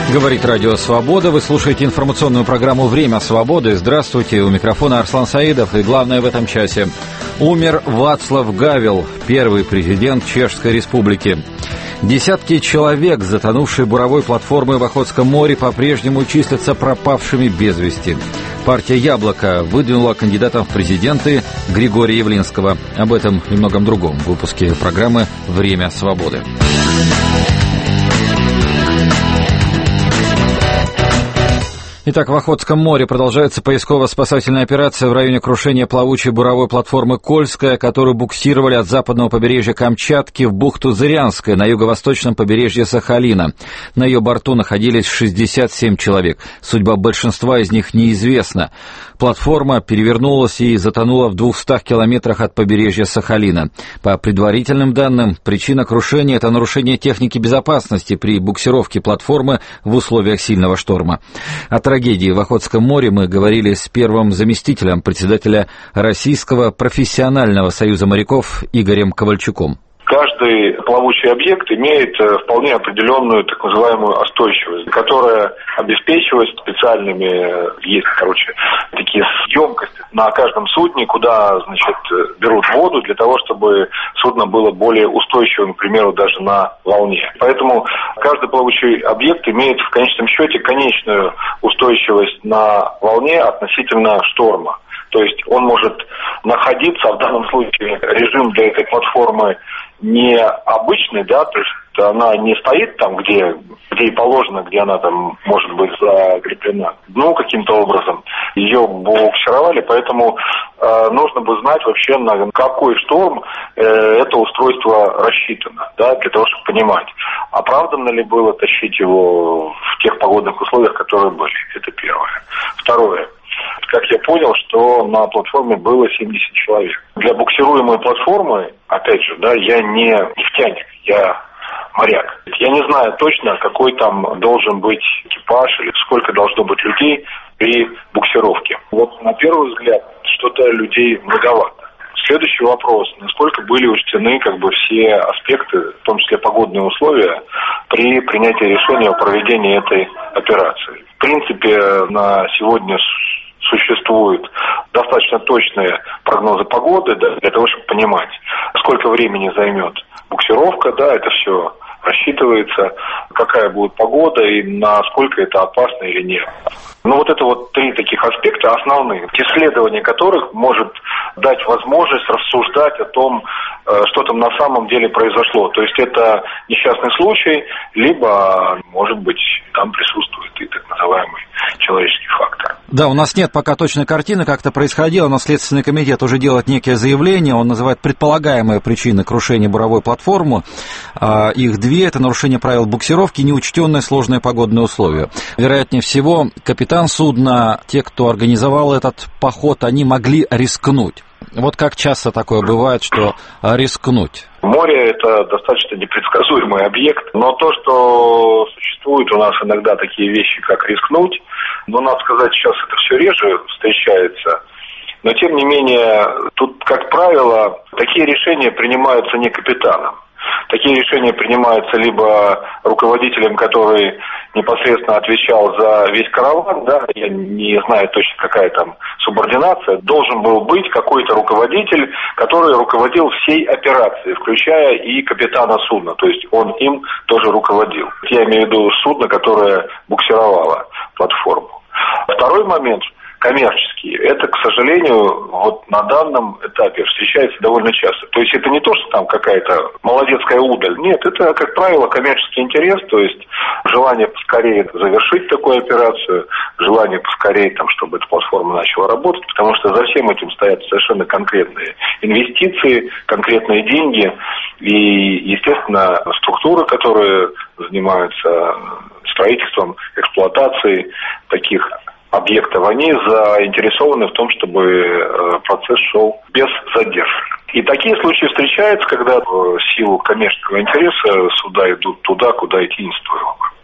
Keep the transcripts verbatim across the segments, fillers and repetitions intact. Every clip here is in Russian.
Говорит Радио Свобода. Вы слушаете информационную программу «Время свободы». Здравствуйте. У микрофона Арслан Саидов. И главное в этом часе. Умер Вацлав Гавел, первый президент Чешской Республики. Десятки человек, затонувшие буровой платформой в Охотском море, по-прежнему числятся пропавшими без вести. Партия «Яблоко» выдвинула кандидатом в президенты Григория Явлинского. Об этом и многом другом в выпуске программы «Время свободы». Итак, в Охотском море продолжается поисково-спасательная операция в районе крушения плавучей буровой платформы «Кольская», которую буксировали от западного побережья Камчатки в бухту Зырянская на юго-восточном побережье Сахалина. На ее борту находились шестьдесят семь человек. Судьба большинства из них неизвестна. Платформа перевернулась и затонула в двухстах километрах от побережья Сахалина. По предварительным данным, причина крушения – это нарушение техники безопасности при буксировке платформы в условиях сильного шторма. О трагедии в Охотском море мы говорили с первым заместителем председателя Российского профессионального союза моряков Игорем Ковальчуком. Каждый плавучий объект имеет вполне определенную так называемую устойчивость, которая обеспечивается специальными, есть, короче, такие емкости на каждом судне, куда, значит, берут воду для того, чтобы судно было более устойчивым, к примеру, даже на волне. Поэтому каждый плавучий объект имеет в конечном счете конечную устойчивость на волне относительно шторма. То есть он может находиться, в данном случае режим для этой платформы не обычный, да, то есть она не стоит там, где, где и положено, где она там может быть закреплена. Ну, каким-то образом ее буксировали, поэтому э, нужно бы знать вообще, на какой шторм э, это устройство рассчитано, да, для того, чтобы понимать, оправданно ли было тащить его в тех погодных условиях, которые были. Это первое. Второе. Как я понял, что на платформе было семьдесят человек. Для буксируемой платформы, опять же, да, я не нефтяник, я моряк. Я не знаю точно, какой там должен быть экипаж или сколько должно быть людей при буксировке. Вот на первый взгляд что-то людей многовато. Следующий вопрос. Насколько были учтены как бы все аспекты, в том числе погодные условия, при принятии решения о проведении этой операции? В принципе, на сегодня существуют достаточно точные прогнозы погоды, да, для того, чтобы понимать, сколько времени займет буксировка, да, это все рассчитывается, какая будет погода и насколько это опасно или нет. Ну, вот это вот три таких аспекта основных, исследование которых может дать возможность рассуждать о том, что там на самом деле произошло. То есть это несчастный случай, либо, может быть, там присутствует и так называемый человеческий фактор. Да, у нас нет пока точной картины, как это происходило, но Следственный комитет уже делает некие заявления, он называет предполагаемые причины крушения буровой платформы. Их две – это нарушение правил буксировки и неучтенные сложные погодные условия. Вероятнее всего, капитан судна, те, кто организовал этот поход, они могли рискнуть. Вот как часто такое бывает, что рискнуть? Море – это достаточно непредсказуемый объект, но то, что существует у нас иногда такие вещи, как рискнуть, но, надо сказать, сейчас это все реже встречается, но, тем не менее, тут, как правило, такие решения принимаются не капитаном. Такие решения принимаются либо руководителем, который непосредственно отвечал за весь караван, да, я не знаю точно, какая там субординация, должен был быть какой-то руководитель, который руководил всей операцией, включая и капитана судна, то есть он им тоже руководил. Я имею в виду судно, которое буксировало платформу. Второй момент – коммерческие. Это, к сожалению, вот на данном этапе встречается довольно часто. То есть это не то, что там какая-то молодецкая удаль. Нет, это, как правило, коммерческий интерес, то есть желание поскорее завершить такую операцию, желание поскорее, там, чтобы эта платформа начала работать, потому что за всем этим стоят совершенно конкретные инвестиции, конкретные деньги и, естественно, структуры, которые занимаются строительством, эксплуатацией таких объектов, они заинтересованы в том, чтобы процесс шел без задержек. И такие случаи встречаются, когда в силу коммерческого интереса суда идут туда, куда идти не стоило.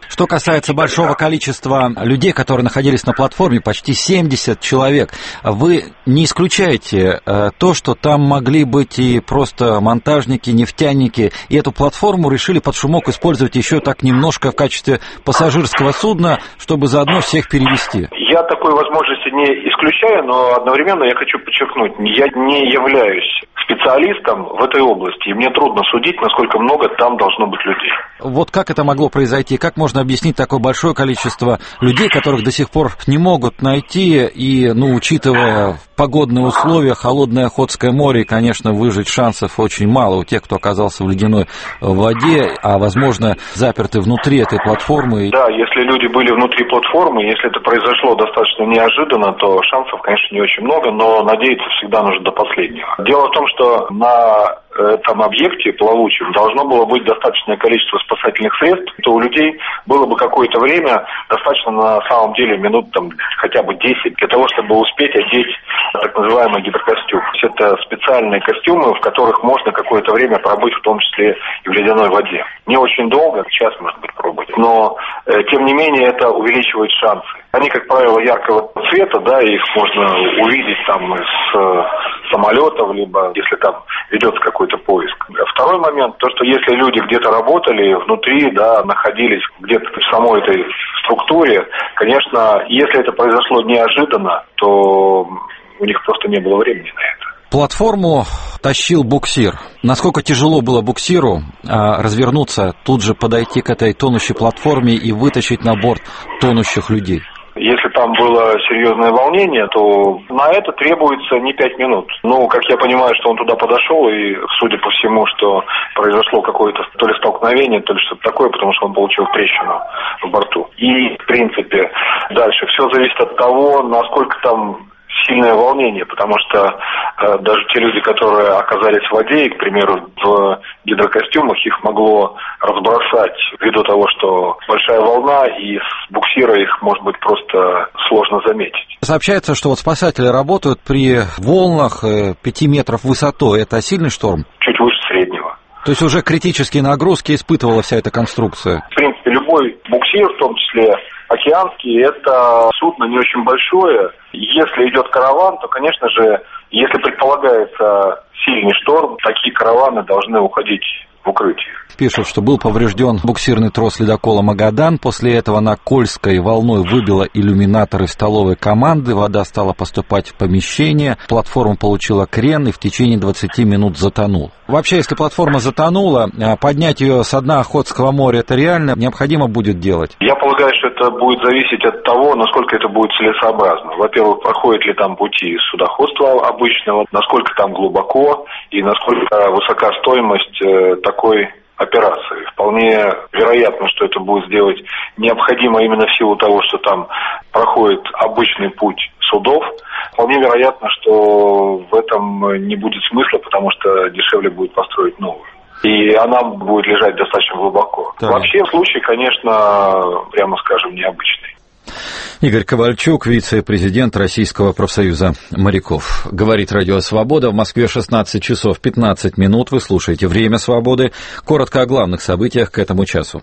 Что касается большого количества людей, которые находились на платформе, почти семьдесят человек, вы не исключаете э, то, что там могли быть и просто монтажники, нефтяники, и эту платформу решили под шумок использовать еще так немножко в качестве пассажирского судна, чтобы заодно всех перевести? Я такой возможности не исключаю, но одновременно я хочу подчеркнуть, я не являюсь специалистом в этой области, и мне трудно судить, насколько много там должно быть людей. Вот как это могло произойти? Как можно объяснить такое большое количество людей, которых до сих пор не могут найти, и, ну, учитывая погодные условия, холодное Охотское море, конечно, выжить шансов очень мало у тех, кто оказался в ледяной воде, а, возможно, заперты внутри этой платформы. Да, если люди были внутри платформы, если это произошло достаточно неожиданно, то шансов, конечно, не очень много, но надеяться всегда нужно до последнего. Дело в том, что на этом объекте плавучем должно было быть достаточное количество спасательных средств, то у людей было бы какое-то время, достаточно на самом деле минут там хотя бы десять, для того, чтобы успеть одеть так называемый гидрокостюм. Это специальные костюмы, в которых можно какое-то время пробыть, в том числе и в ледяной воде. Не очень долго, час, может быть, пробовать, но э, тем не менее это увеличивает шансы. Они, как правило, яркого цвета, да, их можно увидеть там из э, самолетов, либо если там ведется какой-то поиск. Второй момент, то, что если люди где-то работали внутри, да, находились где-то в самой этой структуре, конечно, если это произошло неожиданно, то у них просто не было времени на это. Платформу тащил буксир. Насколько тяжело было буксиру а, развернуться, тут же подойти к этой тонущей платформе и вытащить на борт тонущих людей? Если там было серьезное волнение, то на это требуется не пять минут. Ну, как я понимаю, что он туда подошел, и, судя по всему, что произошло какое-то то ли столкновение, то ли что-то такое, потому что он получил трещину в борту. И, в принципе, дальше все зависит от того, насколько там сильное волнение, потому что э, даже те люди, которые оказались в воде, и, к примеру, в гидрокостюмах, их могло разбросать ввиду того, что большая волна, и с буксира их, может быть, просто сложно заметить. Сообщается, что вот спасатели работают при волнах э, пяти метров высотой. Это сильный шторм? Чуть выше среднего. То есть уже критические нагрузки испытывала вся эта конструкция? В принципе, любой буксир, в том числе океанский, это судно не очень большое. Если идет караван, то, конечно же, если предполагается сильный шторм, такие караваны должны уходить в укрытие. Пишут, что был поврежден буксирный трос ледокола «Магадан». После этого на Кольской волной выбило иллюминаторы столовой команды. Вода стала поступать в помещение. Платформа получила крен и в течение двадцати минут затонула. Вообще, если платформа затонула, поднять ее с дна Охотского моря, это реально необходимо будет делать? Я полагаю, что это будет зависеть от того, насколько это будет целесообразно. Во-первых, проходит ли там пути судоходства обычного, насколько там глубоко и насколько высока стоимость э, такой операции. Вполне вероятно, что это будет сделать необходимо именно в силу того, что там проходит обычный путь судов. Вполне вероятно, что в этом не будет смысла, потому что дешевле будет построить новую. И она будет лежать достаточно глубоко. Да. Вообще случай, конечно, прямо скажем, необычный. Игорь Ковальчук, вице-президент Российского профсоюза моряков. Говорит Радио Свобода. В Москве шестнадцать часов пятнадцать минут. Вы слушаете «Время свободы». Коротко о главных событиях к этому часу.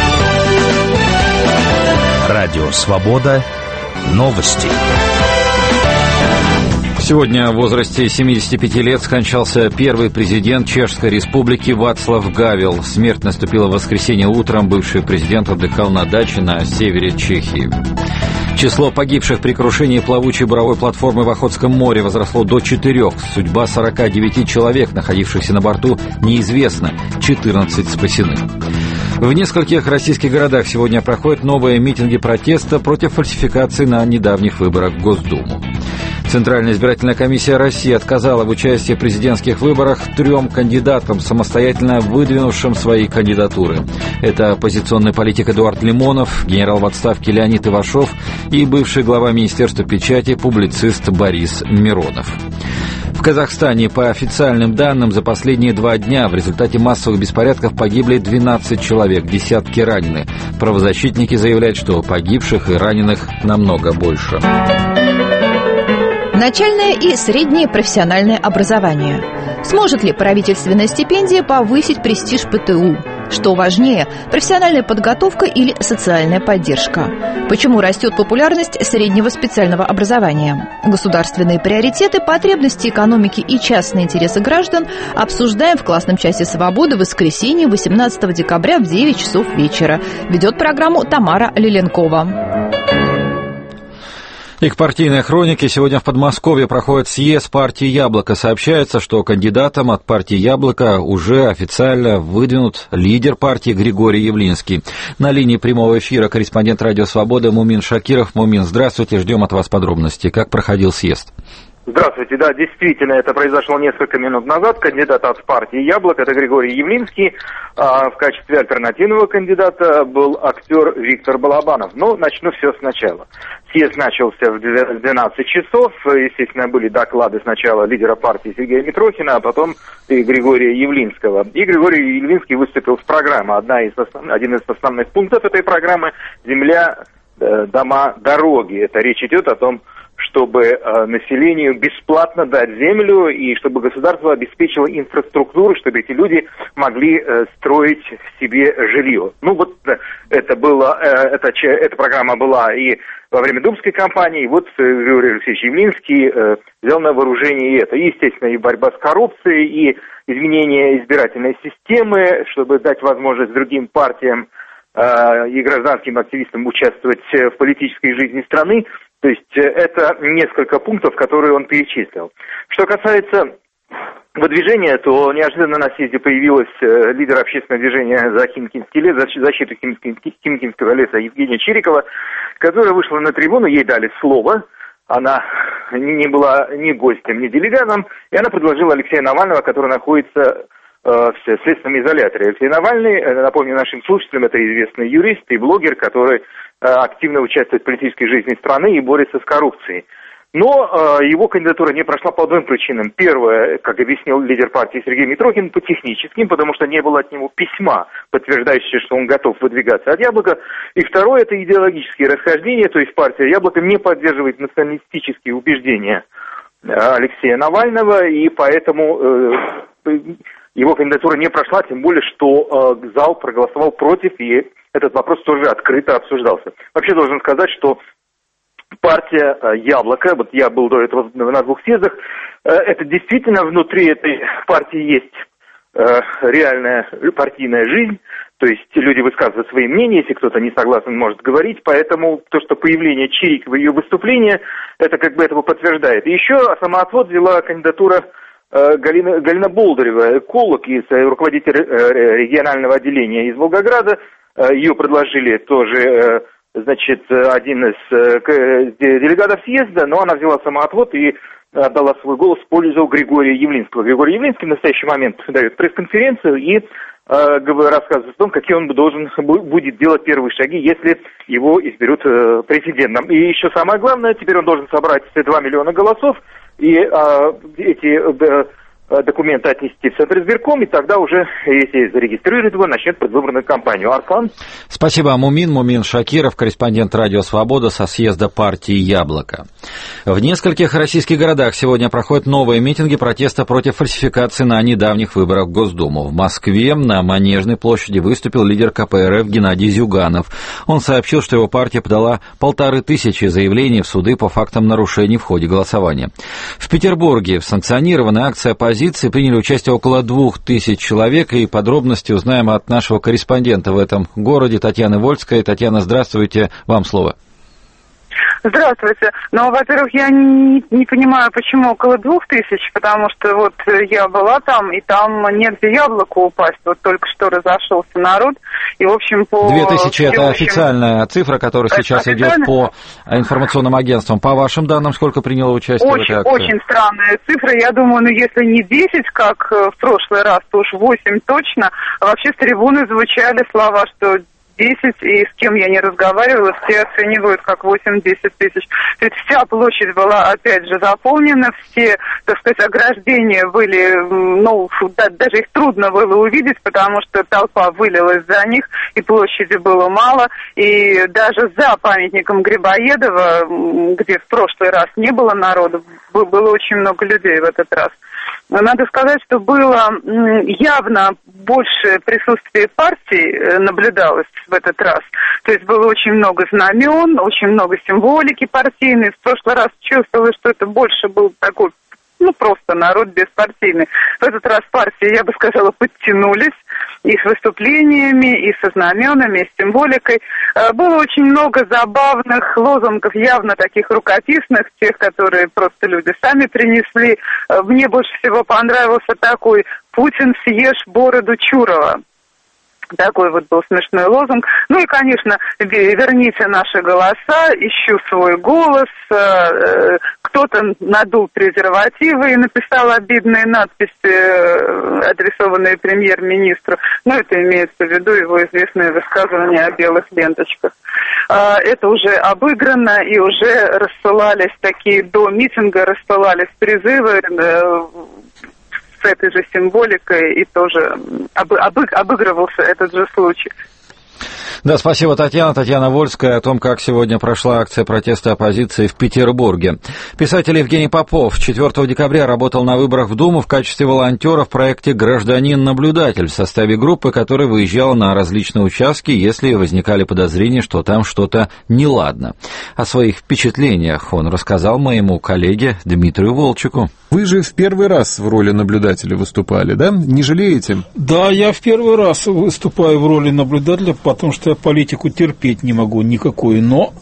Радио Свобода. Новости. Сегодня в возрасте семидесяти пяти лет скончался первый президент Чешской Республики Вацлав Гавел. Смерть наступила в воскресенье утром. Бывший президент отдыхал на даче на севере Чехии. Число погибших при крушении плавучей буровой платформы в Охотском море возросло до четырех. Судьба сорока девяти человек, находившихся на борту, неизвестна. четырнадцать спасены. В нескольких российских городах сегодня проходят новые митинги протеста против фальсификации на недавних выборах в Госдуму. Центральная избирательная комиссия России отказала в участии в президентских выборах трем кандидатам, самостоятельно выдвинувшим свои кандидатуры. Это оппозиционный политик Эдуард Лимонов, генерал в отставке Леонид Ивашов и бывший глава Министерства печати, публицист Борис Миронов. В Казахстане, по официальным данным, за последние два дня в результате массовых беспорядков погибли двенадцать человек, десятки ранены. Правозащитники заявляют, что погибших и раненых намного больше. Начальное и среднее профессиональное образование. Сможет ли правительственная стипендия повысить престиж ПТУ? Что важнее, профессиональная подготовка или социальная поддержка? Почему растет популярность среднего специального образования? Государственные приоритеты, потребности экономики и частные интересы граждан обсуждаем в классном часе «Свободы» в воскресенье восемнадцатого декабря в девять часов вечера. Ведет программу Тамара Лиленкова. И к партийной хронике. Сегодня в Подмосковье проходит съезд партии «Яблоко». Сообщается, что кандидатом от партии «Яблоко» уже официально выдвинут лидер партии Григорий Явлинский. На линии прямого эфира корреспондент «Радио Свобода» Мумин Шакиров. Мумин, здравствуйте, ждем от вас подробностей. Как проходил съезд? Здравствуйте. Да, действительно, это произошло несколько минут назад. Кандидат от партии «Яблоко» — это Григорий Явлинский. А в качестве альтернативного кандидата был актер Виктор Балабанов. Но начну все сначала. Съезд начался в двенадцать часов. Естественно, были доклады сначала лидера партии Сергея Митрохина, а потом и Григория Явлинского. И Григорий Явлинский выступил с программой. Одна из основ... Один из основных пунктов этой программы — земля, дома, дороги. Это речь идет о том, чтобы э, населению бесплатно дать землю и чтобы государство обеспечило инфраструктуру, чтобы эти люди могли э, строить себе жилье. Ну вот э, это было, э, это, эта программа была и во время думской кампании, и вот э, Григорий Алексеевич Явлинский э, взял на вооружение и это. И, естественно, и борьба с коррупцией, и изменение избирательной системы, чтобы дать возможность другим партиям э, и гражданским активистам участвовать в политической жизни страны. То есть это несколько пунктов, которые он перечислил. Что касается выдвижения, то неожиданно на съезде появилась лидер общественного движения за Химкинский лес, за защиту Химкинского леса Евгения Чирикова, которая вышла на трибуну, ей дали слово. Она не была ни гостем, ни делегатом, и она предложила Алексея Навального, который находится в следственном изоляторе. Алексей Навальный, напомню нашим слушателям, это известный юрист и блогер, который активно участвует в политической жизни страны и борется с коррупцией. Но э, его кандидатура не прошла по двум причинам. Первое, как объяснил лидер партии Сергей Митрохин, по техническим, потому что не было от него письма, подтверждающего, что он готов выдвигаться от «Яблока». И второе, это идеологические расхождения, то есть партия «Яблоко» не поддерживает националистические убеждения Алексея Навального, и поэтому э, его кандидатура не прошла, тем более, что э, зал проголосовал против, и этот вопрос тоже открыто обсуждался. Вообще должен сказать, что партия «Яблоко», вот я был до этого на двух съездах, это действительно внутри этой партии есть реальная партийная жизнь, то есть люди высказывают свои мнения, если кто-то не согласен, может говорить, поэтому то, что появление Чирикова и ее выступление, это как бы этого подтверждает. И еще самоотвод взяла кандидатура Галина, Галина Болдырева, эколог и руководитель регионального отделения из Волгограда. Ее предложили тоже, значит, один из делегатов съезда, но она взяла самоотвод и отдала свой голос в пользу Григория Явлинского. Григорий Явлинский в настоящий момент дает пресс-конференцию и рассказывает о том, какие он должен будет делать первые шаги, если его изберут президентом. И еще самое главное, теперь он должен собрать два миллиона голосов и эти документы отнести в Центр избирком, и тогда уже, если зарегистрируют его, начнет предвыборную кампанию. Арслан? Спасибо, Мумин. Мумин Шакиров, корреспондент «Радио Свобода» со съезда партии «Яблоко». В нескольких российских городах сегодня проходят новые митинги протеста против фальсификации на недавних выборах в Госдуму. В Москве на Манежной площади выступил лидер ка пэ эр эф Геннадий Зюганов. Он сообщил, что его партия подала полторы тысячи заявлений в суды по фактам нарушений в ходе голосования. В Петербурге в санкционированной акции оппозиции приняли участие около двух тысяч человек, и подробности узнаем от нашего корреспондента в этом городе Татьяны Вольской. Татьяна, здравствуйте, вам слово. Здравствуйте. Ну, во-первых, я не, не понимаю, почему около двух тысяч, потому что вот я была там, и там негде яблоку упасть. Вот только что разошелся народ, и, в общем, по... Две тысячи — это официальная цифра, которая это сейчас идет по информационным агентствам. По вашим данным, сколько приняло участие очень, в этой акции? Очень странная цифра. Я думаю, ну, если не десять, как в прошлый раз, то уж восемь точно. А вообще с трибуны звучали слова, что десять, и с кем я не разговаривала, все оценивают как восемь-десять тысяч. То есть вся площадь была, опять же, заполнена, все, так сказать, ограждения были, ну, да, даже их трудно было увидеть, потому что толпа вылилась за них, и площади было мало, и даже за памятником Грибоедова, где в прошлый раз не было народу, было очень много людей в этот раз. Надо сказать, что было явно больше присутствие партий наблюдалось в этот раз. То есть было очень много знамен, очень много символики партийной. В прошлый раз чувствовалось, что это больше был такой, ну, просто народ беспартийный. В этот раз партии, я бы сказала, подтянулись и с выступлениями, и со знаменами, и с символикой. Было очень много забавных лозунгов, явно таких рукописных, тех, которые просто люди сами принесли. Мне больше всего понравился такой «Путин, съешь бороду Чурова». Такой вот был смешной лозунг. Ну и, конечно, верните наши голоса, ищу свой голос. Кто-то надул презервативы и написал обидные надписи, адресованные премьер-министру. Ну, это имеется в виду его известное высказывание о белых ленточках. Это уже обыграно, и уже рассылались такие, до митинга рассылались призывы с этой же символикой, и тоже обы, обы, обыгрывался этот же случай. Да, спасибо, Татьяна. Татьяна Вольская о том, как сегодня прошла акция протеста оппозиции в Петербурге. Писатель Евгений Попов четвёртого декабря работал на выборах в Думу в качестве волонтера в проекте «Гражданин-наблюдатель» в составе группы, которая выезжала на различные участки, если возникали подозрения, что там что-то неладно. О своих впечатлениях он рассказал моему коллеге Дмитрию Волчеку. Вы же в первый раз в роли наблюдателя выступали, да? Не жалеете? Да, я в первый раз выступаю в роли наблюдателя, потому что я политику терпеть не могу никакой, но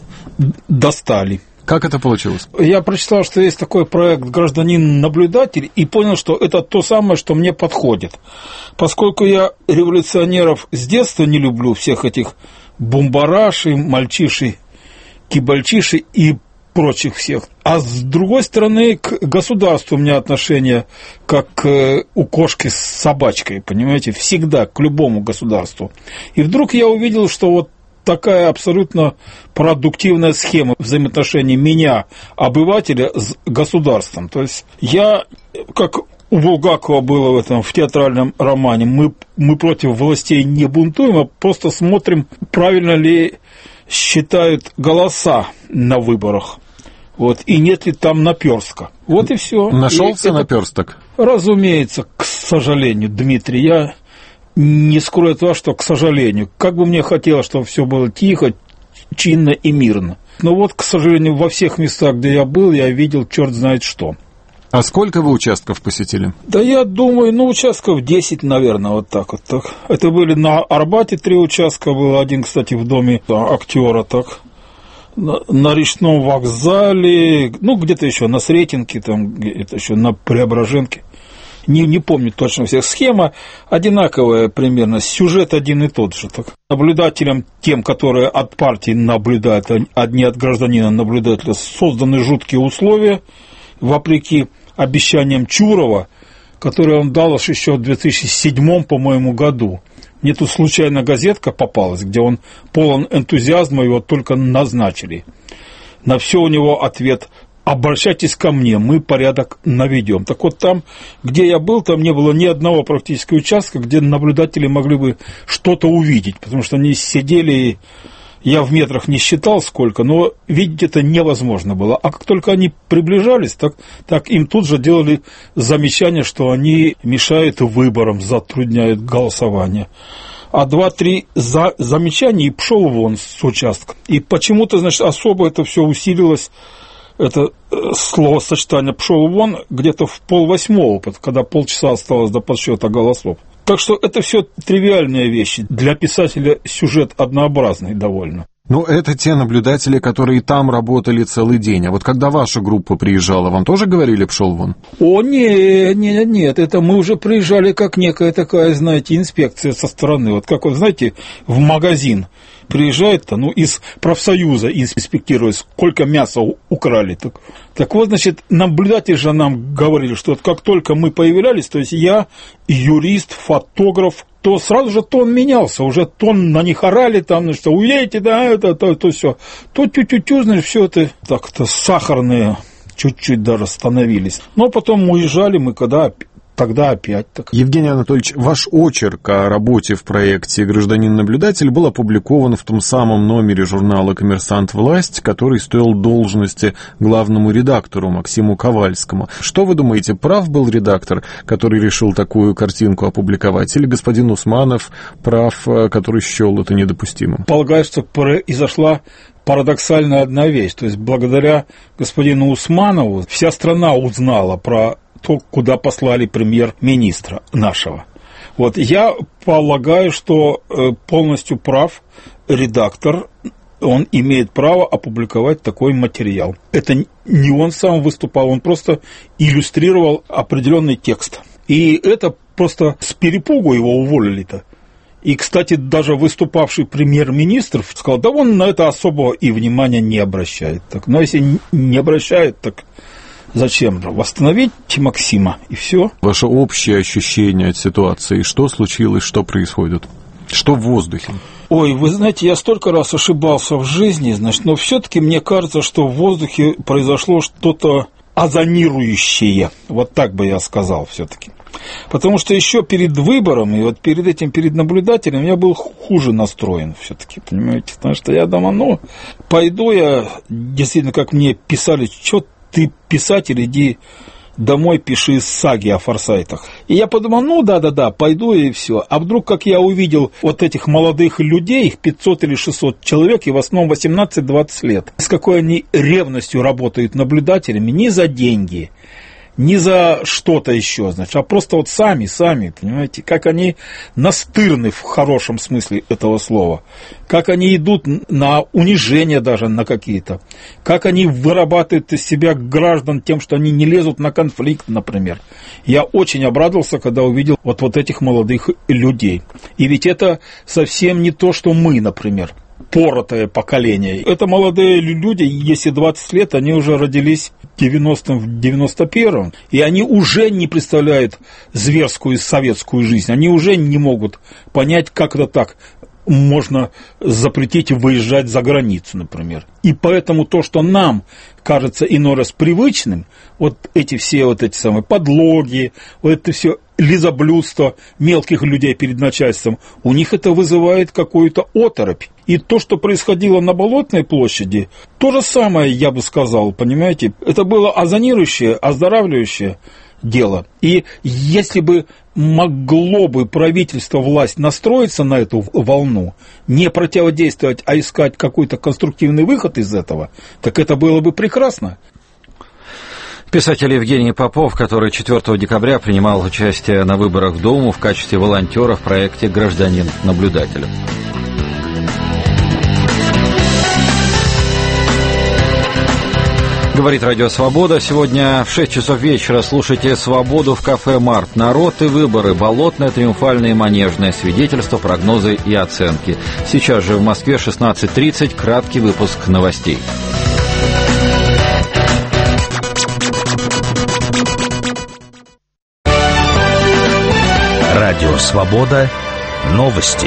достали. Как это получилось? Я прочитал, что есть такой проект «Гражданин-наблюдатель» и понял, что это то самое, что мне подходит. Поскольку я революционеров с детства не люблю, всех этих бумбарашей, мальчишей, кибальчишей и прочих всех. А с другой стороны, к государству у меня отношение как у кошки с собачкой, понимаете, всегда к любому государству. И вдруг я увидел, что вот такая абсолютно продуктивная схема взаимоотношений меня, обывателя, с государством. То есть я, как у Булгакова было в этом, в театральном романе, мы, мы против властей не бунтуем, а просто смотрим, правильно ли считают голоса на выборах. Вот, и нет ли там наперстка. Вот и все. Нашелся и наперсток? Разумеется, к сожалению, Дмитрий, я не скрою от вас, что к сожалению. Как бы мне хотелось, чтобы все было тихо, чинно и мирно. Но вот, к сожалению, во всех местах, где я был, я видел черт знает что. А сколько вы участков посетили? Да я думаю, ну, участков десять, наверное, вот так вот. Так. Это были на Арбате три участка, был один, кстати, в доме да, актера, так. На, на Речном вокзале, ну, где-то еще на Сретенке, там, где-то еще на Преображенке. Не, не помню точно всех. Схема одинаковая примерно, сюжет один и тот же. Так. Наблюдателям, тем, которые от партии наблюдают, а не от гражданина-наблюдателя, созданы жуткие условия, вопреки обещаниям Чурова, которые он дал еще в две тысячи седьмом, по-моему, году. Мне тут случайно газетка попалась, где он полон энтузиазма, его только назначили. На все у него ответ: обращайтесь ко мне, мы порядок наведем. Так вот там, где я был, там не было ни одного практически участка, где наблюдатели могли бы что-то увидеть, потому что они сидели, я в метрах не считал сколько, но видеть это невозможно было. А как только они приближались, так, так им тут же делали замечание, что они мешают выборам, затрудняют голосование. А два-три за, замечания и пошел вон с участка. И почему-то, значит, особо это все усилилось, это словосочетание «пошел вон» где-то в полвосьмого, когда полчаса осталось до подсчета голосов. Так что это все тривиальные вещи. Для писателя сюжет однообразный довольно. Ну, это те наблюдатели, которые там работали целый день. А вот когда ваша группа приезжала, вам тоже говорили «пшел вон»? О, нет, нет, нет, это мы уже приезжали как некая такая, знаете, инспекция со стороны. Вот как, вот, знаете, в магазин приезжает-то, ну, из профсоюза инспектирует, сколько мяса украли. Так, так вот, значит, наблюдатели же нам говорили, что вот как только мы появлялись, то есть я, юрист, фотограф, то сразу же тон менялся, уже тон на них орали, там, что уедете, да, это, то, то все. То тю-тю-тю, значит, все это так-то сахарные чуть-чуть даже становились. Но потом уезжали мы, когда... Тогда опять так. Евгений Анатольевич, ваш очерк о работе в проекте «Гражданин-наблюдатель» был опубликован в том самом номере журнала «Коммерсант. Власть», который стоил должности главному редактору Максиму Ковальскому. Что вы думаете, прав был редактор, который решил такую картинку опубликовать, или господин Усманов прав, который счел это недопустимым? Полагаю, что произошла парадоксальная одна вещь. То есть благодаря господину Усманову вся страна узнала про то, куда послали премьер-министра нашего. Вот я полагаю, что полностью прав редактор, он имеет право опубликовать такой материал. Это не он сам выступал, он просто иллюстрировал определенный текст. И это просто с перепугу его уволили-то. И, кстати, даже выступавший премьер-министр сказал, да он на это особо и внимания не обращает. Так, но если не обращает, так... Зачем же? Восстановить Максима, и все. Ваше общее ощущение от ситуации, что случилось, что происходит? Что в воздухе? Ой, вы знаете, я столько раз ошибался в жизни, значит, но все-таки мне кажется, что в воздухе произошло что-то озонирующее. Вот так бы я сказал все-таки. Потому что еще перед выбором, и вот перед этим, перед наблюдателем, я был хуже настроен все-таки, понимаете? Потому что я думаю, ну, пойду я, действительно, как мне писали, что ты писатель, иди домой, пиши саги о форсайтах. И я подумал, ну да-да-да, пойду и все. А вдруг, как я увидел вот этих молодых людей, их пятьсот или шестьсот человек, и в основном восемнадцать-двадцать лет, с какой они ревностью работают наблюдателями, не за деньги, не за что-то еще, значит, а просто вот сами, сами, понимаете, как они настырны в хорошем смысле этого слова, как они идут на унижение даже на какие-то, как они вырабатывают из себя граждан тем, что они не лезут на конфликт, например. Я очень обрадовался, когда увидел вот, вот этих молодых людей. И ведь это совсем не то, что мы, например. Поротое поколение. Это молодые люди, если двадцать лет, они уже родились в девяностом, в девяносто первом, и они уже не представляют зверскую советскую жизнь. Они уже не могут понять, как это так можно запретить выезжать за границу, например. И поэтому то, что нам кажется иной раз привычным, вот эти все вот эти самые подлоги, вот это все лизоблюдство мелких людей перед начальством, у них это вызывает какую-то оторопь. И то, что происходило на Болотной площади, то же самое, я бы сказал, понимаете, это было озонирующее, оздоравливающее дело. И если бы могло бы правительство, власть настроиться на эту волну, не противодействовать, а искать какой-то конструктивный выход из этого, так это было бы прекрасно. Писатель Евгений Попов, который четвёртого декабря принимал участие на выборах в Думу в качестве волонтера в проекте «Гражданин-наблюдатель». Говорит Радио Свобода. Сегодня в шесть часов вечера слушайте «Свободу» в кафе «Март». Народ и выборы. Болотное, триумфальное и манежное. Свидетельства, прогнозы и оценки. Сейчас же в Москве шестнадцать тридцать. Краткий выпуск новостей. Радио «Свобода». Новости.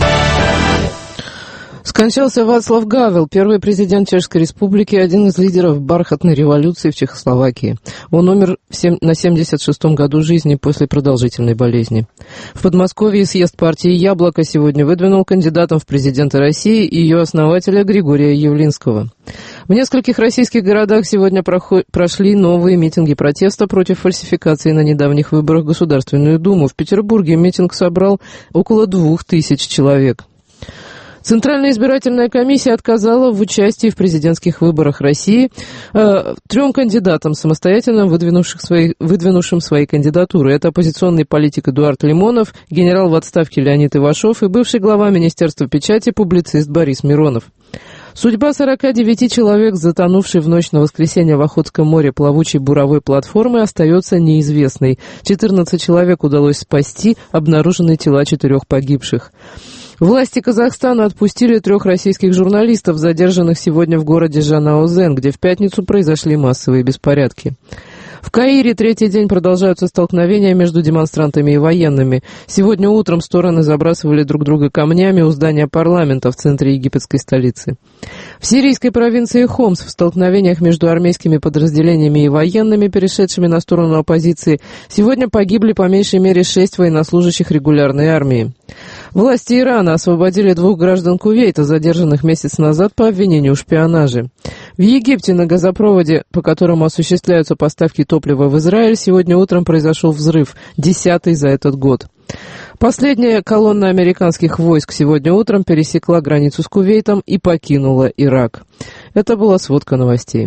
Скончался Вацлав Гавел, первый президент Чешской Республики, один из лидеров бархатной революции в Чехословакии. Он умер на семьдесят шестом году жизни после продолжительной болезни. В Подмосковье съезд партии «Яблоко» сегодня выдвинул кандидатом в президенты России ее основателя Григория Явлинского. В нескольких российских городах сегодня проход... прошли новые митинги протеста против фальсификации на недавних выборах в Государственную Думу. В Петербурге митинг собрал около двух тысяч человек. Центральная избирательная комиссия отказала в участии в президентских выборах России э, трем кандидатам, самостоятельно выдвинувших свои, выдвинувшим свои кандидатуры. Это оппозиционный политик Эдуард Лимонов, генерал в отставке Леонид Ивашов и бывший глава Министерства печати, публицист Борис Миронов. Судьба сорока девяти человек, затонувшей в ночь на воскресенье в Охотском море плавучей буровой платформы, остается неизвестной. четырнадцать человек удалось спасти, обнаружены тела четырех погибших. Власти Казахстана отпустили трех российских журналистов, задержанных сегодня в городе Жанаозен, где в пятницу произошли массовые беспорядки. В Каире третий день продолжаются столкновения между демонстрантами и военными. Сегодня утром стороны забрасывали друг друга камнями у здания парламента в центре египетской столицы. В сирийской провинции Хомс в столкновениях между армейскими подразделениями и военными, перешедшими на сторону оппозиции, сегодня погибли по меньшей мере шесть военнослужащих регулярной армии. Власти Ирана освободили двух граждан Кувейта, задержанных месяц назад по обвинению в шпионаже. В Египте на газопроводе, по которому осуществляются поставки топлива в Израиль, сегодня утром произошел взрыв, десятый за этот год. Последняя колонна американских войск сегодня утром пересекла границу с Кувейтом и покинула Ирак. Это была сводка новостей.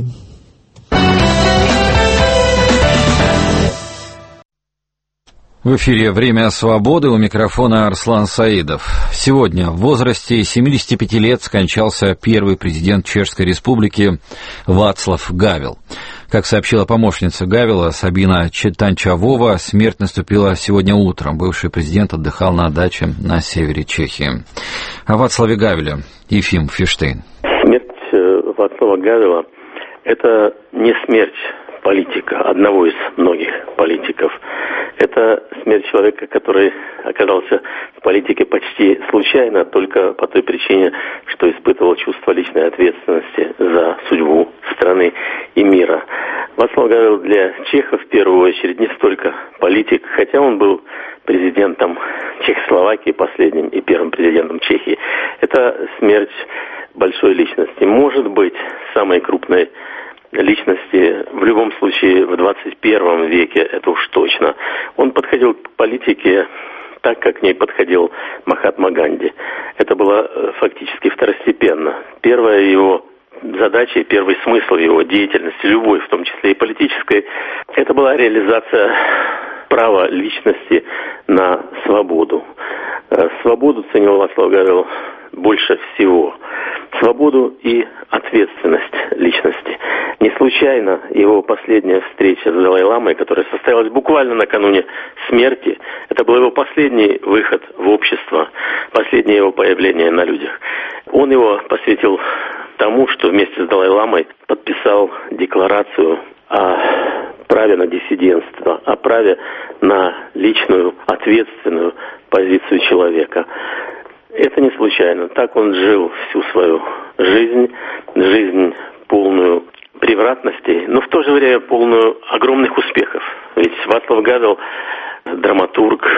В эфире «Время свободы», у микрофона Арслан Саидов. Сегодня в возрасте семидесяти пяти лет скончался первый президент Чешской Республики Václav Гавел. Как сообщила помощница Гавела Сабина Танчавова, смерть наступила сегодня утром. Бывший президент отдыхал на даче на севере Чехии. О Václavе Гавеле Ефим Фиштейн. Смерть Václava Гавела – это не смерть политика, одного из многих политиков. Это смерть человека, который оказался в политике почти случайно, только по той причине, что испытывал чувство личной ответственности за судьбу страны и мира. Václav Гавел для чехов в первую очередь не столько политик, хотя он был президентом Чехословакии, последним и первым президентом Чехии. Это смерть большой личности. Может быть, самой крупной личности, в любом случае, в двадцать первом веке, это уж точно. Он подходил к политике так, как к ней подходил Махатма Ганди. Это было фактически второстепенно. Первая его задача, первый смысл его деятельности, любой, в том числе и политической, это была реализация права личности на свободу. Свободу ценил Václav Гавел больше всего. Свободу и ответственность личности. Не случайно его последняя встреча с Далай-ламой, которая состоялась буквально накануне смерти, это был его последний выход в общество, последнее его появление на людях. Он его посвятил тому, что вместе с Далай-ламой подписал декларацию о праве на диссидентство, о праве на личную, ответственную позицию человека. Это не случайно. Так он жил всю свою жизнь, жизнь полную превратностей, но в то же время полную огромных успехов. Ведь Václav Гавел, драматург,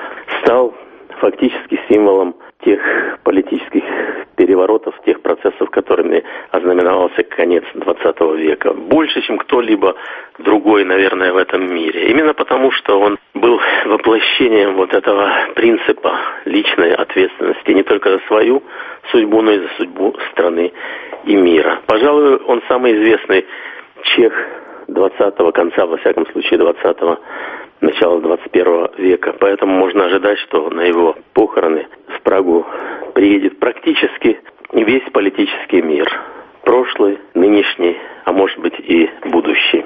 стал фактически символом тех политических переворотов, тех процессов, которыми ознаменовался конец двадцатого века. Больше, чем кто-либо другой, наверное, в этом мире. Именно потому, что он был воплощением вот этого принципа личной ответственности не только за свою судьбу, но и за судьбу страны и мира. Пожалуй, он самый известный чех двадцатого, конца, во всяком случае, двадцатого, начала двадцать первого века. Поэтому можно ожидать, что на его похороны в Прагу приедет практически весь политический мир. Прошлый, нынешний, а может быть и будущий.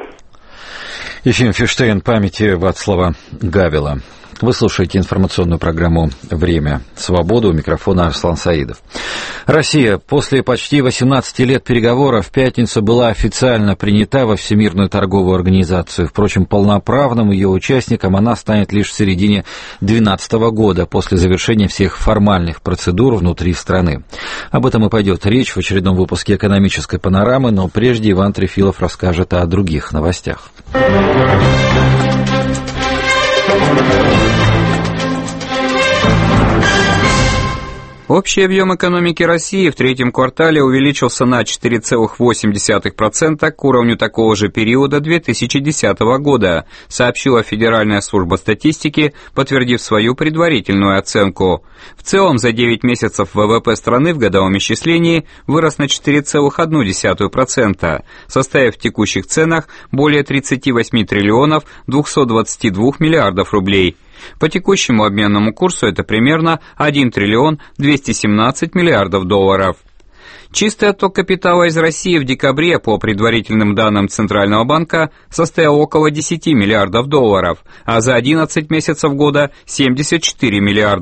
Ефим Фиштейн, памяти Václava Гавела. Вы слушаете информационную программу «Время свободы», у микрофона Арслан Саидов. Россия после почти восемнадцати лет переговоров в пятницу была официально принята во Всемирную торговую организацию. Впрочем, полноправным ее участником она станет лишь в середине две тысячи двенадцатого года, после завершения всех формальных процедур внутри страны. Об этом и пойдет речь в очередном выпуске «Экономической панорамы», но прежде Иван Трефилов расскажет о других новостях. Общий объем экономики России в третьем квартале увеличился на четыре целых восемь десятых процента к уровню такого же периода две тысячи десятого года, сообщила Федеральная служба статистики, подтвердив свою предварительную оценку. В целом за девять месяцев ВВП страны в годовом исчислении вырос на четыре целых одну десятую процента, составив в текущих ценах более тридцать восемь триллионов двести двадцать два миллиардов рублей. По текущему обменному курсу это примерно один триллион двести семнадцать миллиардов долларов. Чистый отток капитала из России в декабре, по предварительным данным Центрального банка, составил около десять миллиардов долларов, а за одиннадцать месяцев года семьдесят четыре миллиарда.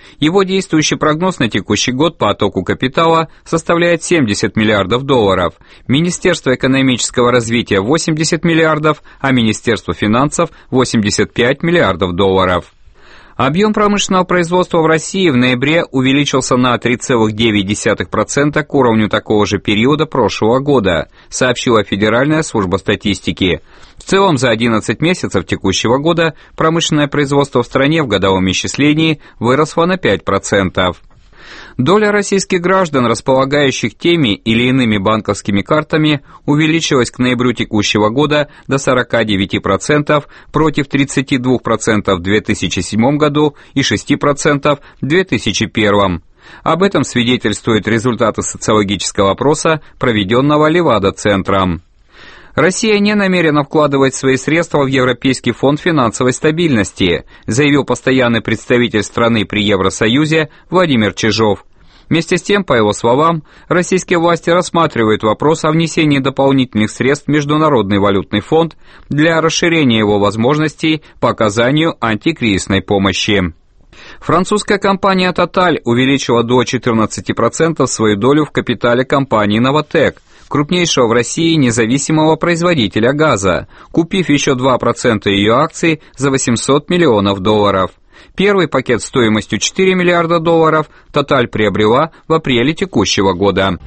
Его действующий прогноз на текущий год по оттоку капитала составляет семьдесят миллиардов долларов, Министерство экономического развития восемьдесят миллиардов, а Министерство финансов восемьдесят пять миллиардов долларов. Объем промышленного производства в России в ноябре увеличился на три целых девять десятых процента к уровню такого же периода прошлого года, сообщила Федеральная служба статистики. В целом за одиннадцать месяцев текущего года промышленное производство в стране в годовом исчислении выросло на пять процентов. Доля российских граждан, располагающих теми или иными банковскими картами, увеличилась к ноябрю текущего года до сорок девять процентов против тридцать два процента в две тысячи седьмом году и шесть процентов в две тысячи первом. Об этом свидетельствуют результаты социологического опроса, проведенного Левада-центром. Россия не намерена вкладывать свои средства в Европейский фонд финансовой стабильности, заявил постоянный представитель страны при Евросоюзе Владимир Чижов. Вместе с тем, по его словам, российские власти рассматривают вопрос о внесении дополнительных средств в Международный валютный фонд для расширения его возможностей по оказанию антикризисной помощи. Французская компания Total увеличила до четырнадцати процентов свою долю в капитале компании Novatek, крупнейшего в России независимого производителя газа, купив еще два процента ее акций за восемьсот миллионов долларов. Первый пакет стоимостью четыре миллиарда долларов Total приобрела в апреле текущего года.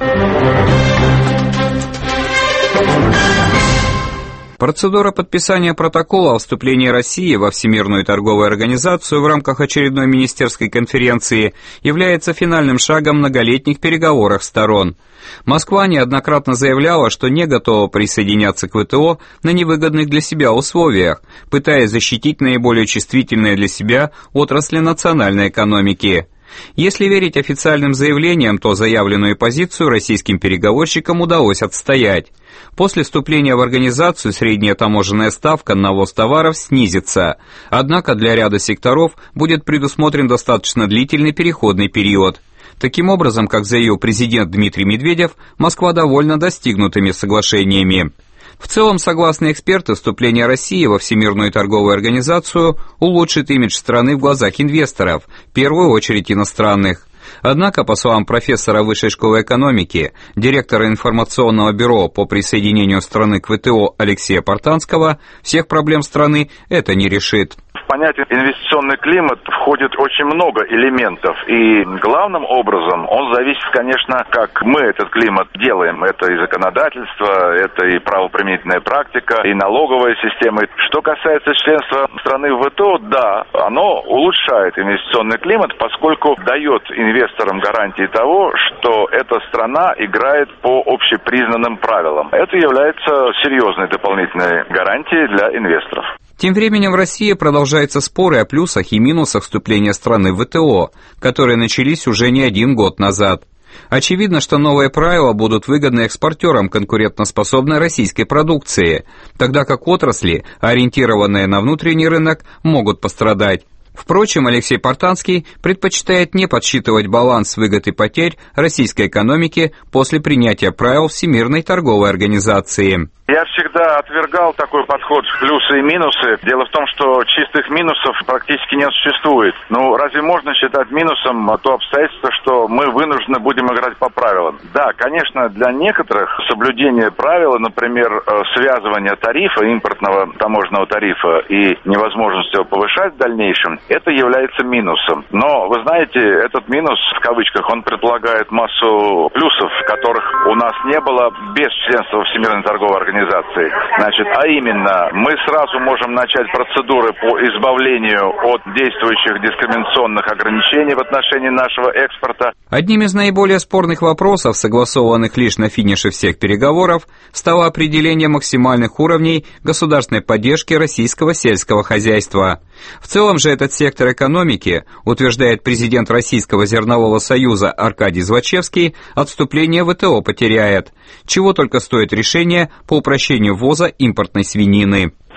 Процедура подписания протокола о вступлении России во Всемирную торговую организацию в рамках очередной министерской конференции является финальным шагом многолетних переговоров сторон. Москва неоднократно заявляла, что не готова присоединяться к ВТО на невыгодных для себя условиях, пытаясь защитить наиболее чувствительные для себя отрасли национальной экономики. Если верить официальным заявлениям, то заявленную позицию российским переговорщикам удалось отстоять. После вступления в организацию средняя таможенная ставка на ввоз товаров снизится, однако для ряда секторов будет предусмотрен достаточно длительный переходный период. Таким образом, как заявил президент Дмитрий Медведев, Москва довольна достигнутыми соглашениями. В целом, согласно эксперты, вступление России во Всемирную торговую организацию улучшит имидж страны в глазах инвесторов, в первую очередь иностранных. Однако, по словам профессора Высшей школы экономики, директора информационного бюро по присоединению страны к ВТО Алексея Портанского, всех проблем страны это не решит. В понятие инвестиционный климат входит очень много элементов, и главным образом он зависит, конечно, как мы этот климат делаем. Это и законодательство, это и правоприменительная практика, и налоговая система. Что касается членства страны в ВТО, да, оно улучшает инвестиционный климат, поскольку дает инвесторам гарантии того, что эта страна играет по общепризнанным правилам. Это является серьезной дополнительной гарантией для инвесторов. Тем временем в России продолжаются споры о плюсах и минусах вступления страны в ВТО, которые начались уже не один год назад. Очевидно, что новые правила будут выгодны экспортерам конкурентоспособной российской продукции, тогда как отрасли, ориентированные на внутренний рынок, могут пострадать. Впрочем, Алексей Портанский предпочитает не подсчитывать баланс выгод и потерь российской экономики после принятия правил Всемирной торговой организации. Я всегда отвергал такой подход плюсы и минусы. Дело в том, что чистых минусов практически не существует. Ну, разве можно считать минусом то обстоятельство, что мы вынуждены будем играть по правилам? Да, конечно, для некоторых соблюдение правил, например, связывание тарифа, импортного таможенного тарифа и невозможность его повышать в дальнейшем, это является минусом. Но, вы знаете, этот минус, в кавычках, он предполагает массу плюсов, которых у нас не было без членства Всемирной торговой организации. Значит, а именно, мы сразу можем начать процедуры по избавлению от действующих дискриминационных ограничений в отношении нашего экспорта. Одним из наиболее спорных вопросов, согласованных лишь на финише всех переговоров, стало определение максимальных уровней государственной поддержки российского сельского хозяйства. В целом же этот сектор экономики, утверждает президент Российского зернового союза Аркадий Злачевский, от вступления в ВТО потеряет. Чего только стоит решение по упрощению ввоза импортной свинины.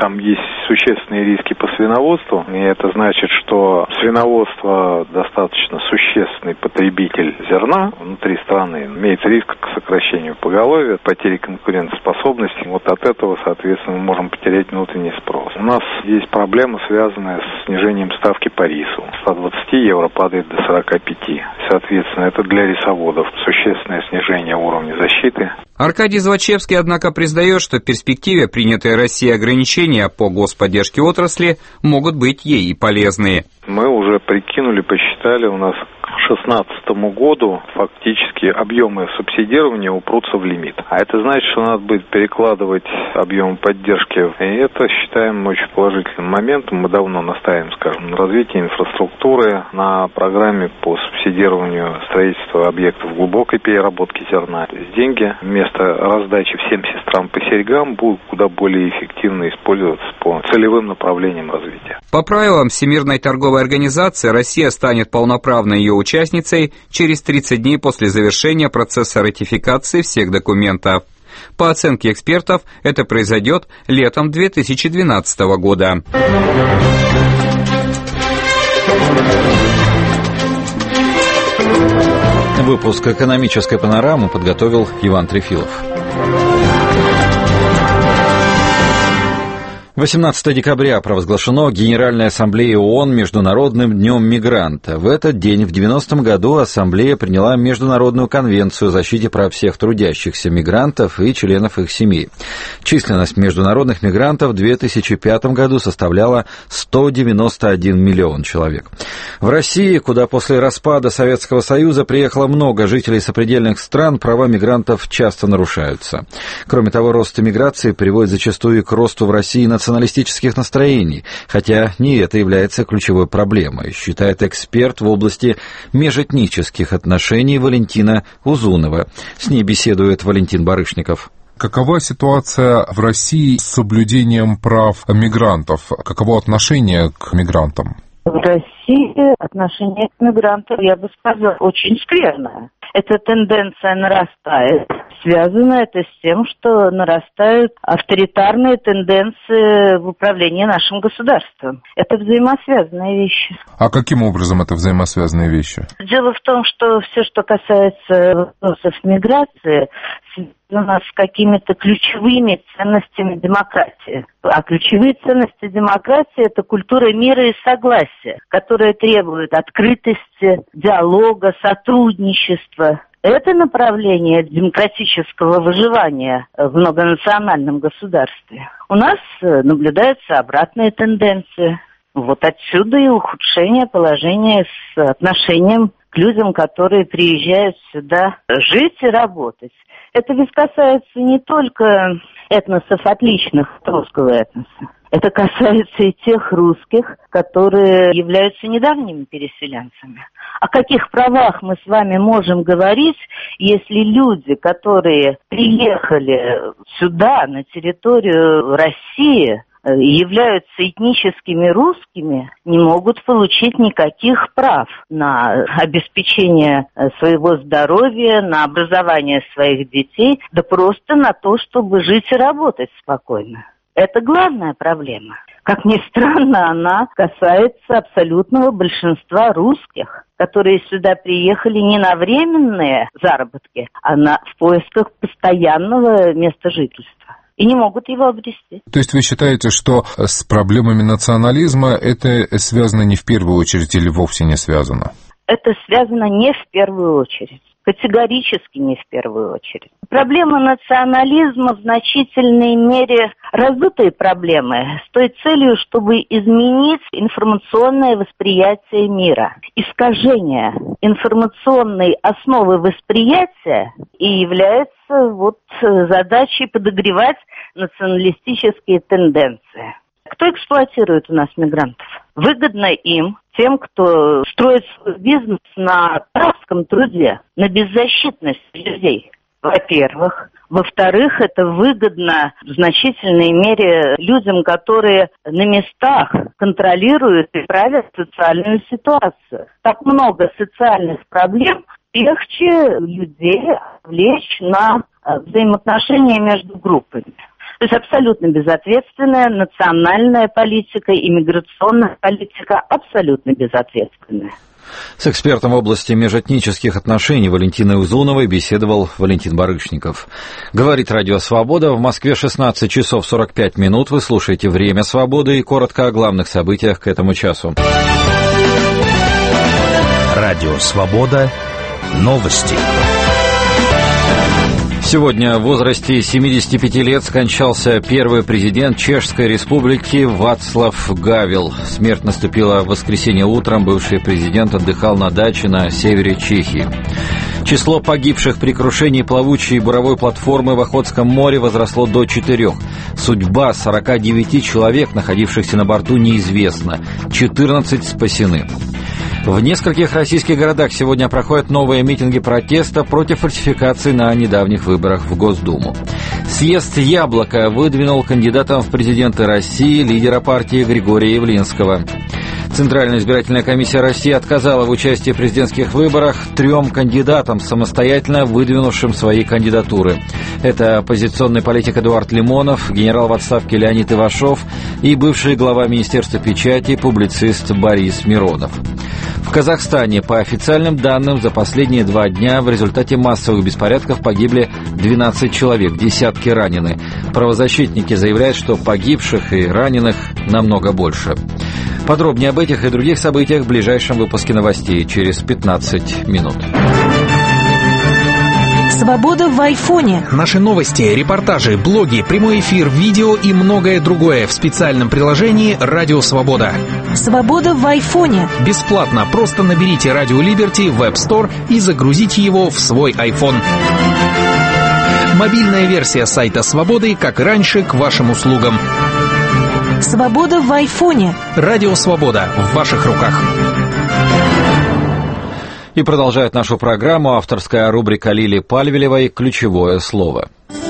Там есть существенные риски по свиноводству, и это значит, что свиноводство достаточно существенный потребитель зерна внутри страны, имеет риск к сокращению поголовья, потери конкурентоспособности. Вот от этого, соответственно, мы можем потерять внутренний спрос. У нас есть проблема, связанная с снижением ставки по рису. С ста двадцати евро падает до сорока пяти. Соответственно, это для рисоводов существенное снижение уровня защиты. Аркадий Злачевский, однако, признает, что в перспективе принятые Россией ограничения по господдержке отрасли могут быть ей и полезны. Мы уже прикинули, посчитали, у нас к шестнадцатому году фактически объемы субсидирования упрутся в лимит. А это значит, что надо будет перекладывать объемы поддержки. И это считаем очень положительным моментом. Мы давно настаиваем, скажем, на развитии инфраструктуры, на программе по субсидированию строительства объектов глубокой переработки зерна. То есть деньги вместо раздачи всем сестрам по серьгам будут куда более эффективно использоваться по целевым направлениям развития. По правилам Всемирной торговой организации, Россия станет полноправной ее участницей через тридцать дней после завершения процесса ратификации всех документов. По оценке экспертов, это произойдет летом две тысячи двенадцатого года. Выпуск «Экономической панорамы» подготовил Иван Трефилов. восемнадцатого декабря провозглашено Генеральной Ассамблеей ООН Международным днем мигранта. В этот день, в девяностом году, Ассамблея приняла Международную конвенцию о защите прав всех трудящихся мигрантов и членов их семей. Численность международных мигрантов в две тысячи пятом году составляла сто девяносто один миллион человек. В России, куда после распада Советского Союза приехало много жителей сопредельных стран, права мигрантов часто нарушаются. Кроме того, рост эмиграции приводит зачастую и к росту в России национальных националистических настроений, хотя не это является ключевой проблемой, считает эксперт в области межэтнических отношений Валентина Узунова. С ней беседует Валентин Барышников. Какова ситуация в России с соблюдением прав мигрантов? Каково отношение к мигрантам? В России отношение к мигрантам, я бы сказала, очень скверное. Эта тенденция нарастает. Связано это с тем, что нарастают авторитарные тенденции в управлении нашим государством. Это взаимосвязанные вещи. А каким образом это взаимосвязанные вещи? Дело в том, что все, что касается вопросов миграции, связано с какими-то ключевыми ценностями демократии. А ключевые ценности демократии – это культура мира и согласия, которая требует открытости, диалога, сотрудничества. Это направление демократического выживания в многонациональном государстве. У нас наблюдаются обратные тенденции. Вот отсюда и ухудшение положения с отношением к людям, которые приезжают сюда жить и работать. Это ведь касается не только этносов отличных от русского этноса. Это касается и тех русских, которые являются недавними переселенцами. О каких правах мы с вами можем говорить, если люди, которые приехали сюда, на территорию России, являются этническими русскими, не могут получить никаких прав на обеспечение своего здоровья, на образование своих детей, да просто на то, чтобы жить и работать спокойно. Это главная проблема. Как ни странно, она касается абсолютного большинства русских, которые сюда приехали не на временные заработки, а на, в поисках постоянного места жительства. И не могут его обрести. То есть вы считаете, что с проблемами национализма это связано не в первую очередь или вовсе не связано? Это связано не в первую очередь. Категорически не в первую очередь. Проблема национализма в значительной мере раздутые проблемы с той целью, чтобы изменить информационное восприятие мира. Искажение информационной основы восприятия и является вот задачей подогревать националистические тенденции. Кто эксплуатирует у нас мигрантов? Выгодно им, тем, кто строит свой бизнес на рабском труде, на беззащитности людей, во-первых. Во-вторых, это выгодно в значительной мере людям, которые на местах контролируют и правят социальную ситуацию. Так много социальных проблем, легче людей отвлечь на взаимоотношения между группами. То есть абсолютно безответственная национальная политика, иммиграционная политика абсолютно безответственная. С экспертом в области межэтнических отношений Валентиной Узуновой беседовал Валентин Барышников. Говорит Радио Свобода. В Москве шестнадцать часов сорок пять минут. Вы слушаете «Время свободы» и коротко о главных событиях к этому часу. Радио Свобода. Новости. Сегодня в возрасте семидесяти пяти лет скончался первый президент Чешской Республики Václav Гавел. Смерть наступила в воскресенье утром. Бывший президент отдыхал на даче на севере Чехии. Число погибших при крушении плавучей буровой платформы в Охотском море возросло до четырех. Судьба сорока девяти человек, находившихся на борту, неизвестна. четырнадцать спасены. В нескольких российских городах сегодня проходят новые митинги протеста против фальсификаций на недавних выборах в Госдуму. Съезд «Яблоко» выдвинул кандидатом в президенты России лидера партии Григория Явлинского. Центральная избирательная комиссия России отказала в участии в президентских выборах трем кандидатам, самостоятельно выдвинувшим свои кандидатуры. Это оппозиционный политик Эдуард Лимонов, генерал в отставке Леонид Ивашов и бывший глава Министерства печати, публицист Борис Миронов. В Казахстане, по официальным данным, за последние два дня в результате массовых беспорядков погибли двенадцать человек, десятки ранены. Правозащитники заявляют, что погибших и раненых намного больше. Подробнее об этих и других событиях в ближайшем выпуске новостей через пятнадцать минут. Свобода в айфоне. Наши новости, репортажи, блоги, прямой эфир, видео и многое другое в специальном приложении «Радио Свобода». Свобода в айфоне. Бесплатно. Просто наберите «Радио Либерти» в App Store и загрузите его в свой iPhone. Мобильная версия сайта «Свободы», как и раньше, к вашим услугам. Свобода в айфоне. Радио Свобода в ваших руках. И продолжает нашу программу авторская рубрика Лили Пальвелевой «Ключевое слово».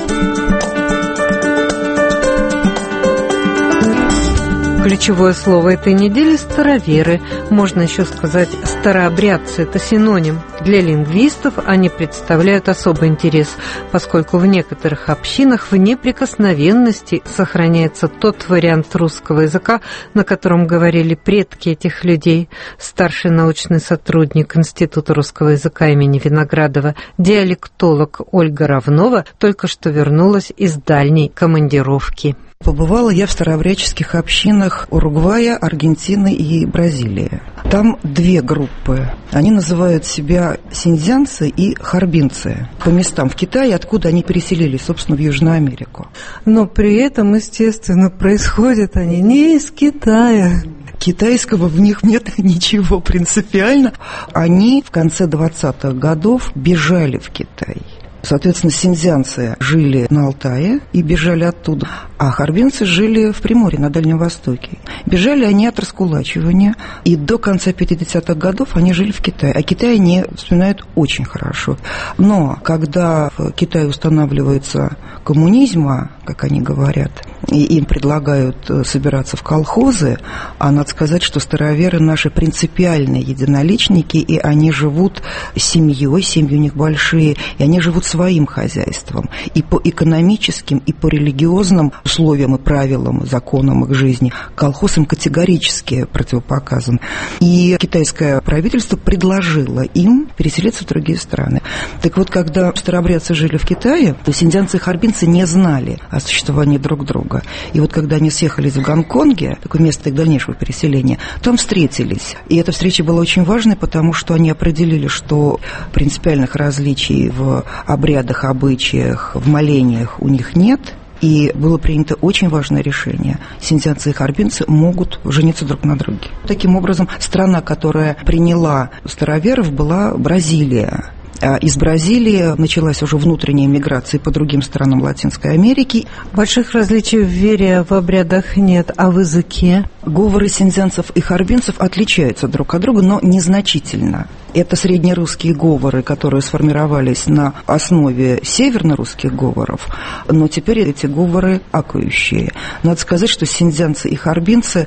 Ключевое слово этой недели – староверы. Можно еще сказать старообрядцы. Это синоним. Для лингвистов они представляют особый интерес, поскольку в некоторых общинах в неприкосновенности сохраняется тот вариант русского языка, на котором говорили предки этих людей. Старший научный сотрудник Института русского языка имени Виноградова, диалектолог Ольга Равнова, только что вернулась из дальней командировки. Побывала я в старообрядческих общинах Уругвая, Аргентины и Бразилии. Там две группы. Они называют себя синьцзянцы и харбинцы. По местам в Китае, откуда они переселились, собственно, в Южную Америку. Но при этом, естественно, происходят они не из Китая. Китайского в них нет ничего принципиально. Они в конце двадцатых годов бежали в Китай. Соответственно, синьцзянцы жили на Алтае и бежали оттуда, а харбинцы жили в Приморье, на Дальнем Востоке. Бежали они от раскулачивания, и до конца пятидесятых годов они жили в Китае. А Китай они вспоминают очень хорошо. Но когда в Китае устанавливается коммунизм, как они говорят, и им предлагают собираться в колхозы, а надо сказать, что староверы наши принципиальные единоличники, и они живут семьей, семьи у них большие, и они живут своим хозяйством. И по экономическим, и по религиозным условиям и правилам, законам их жизни колхоз им категорически противопоказан. И китайское правительство предложило им переселиться в другие страны. Так вот, когда старообрядцы жили в Китае, то синьцзянцы и харбинцы не знали о существовании друг друга. И вот когда они съехались в Гонконге, такое место их дальнейшего переселения, там встретились. И эта встреча была очень важной, потому что они определили, что принципиальных различий в обрядах, обычаях, в молениях у них нет. И было принято очень важное решение. Синьцзянцы и харбинцы могут жениться друг на друге. Таким образом, страна, которая приняла староверов, была Бразилия. Из Бразилии началась уже внутренняя миграция по другим странам Латинской Америки. Больших различий в вере, в обрядах нет, а в языке? Говоры синьцзянцев и харбинцев отличаются друг от друга, но незначительно. Это среднерусские говоры, которые сформировались на основе севернорусских говоров, но теперь эти говоры акающие. Надо сказать, что синьцзянцы и харбинцы